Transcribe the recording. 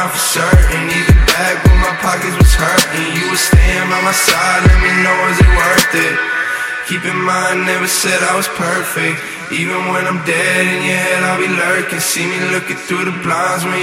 down for certain. Either back when my pockets was hurting. You was staying by my side, let me know, is it worth it? Keep in mind, never said I was perfect. Even when I'm dead in your head, I'll be lurking. See me looking through the blinds when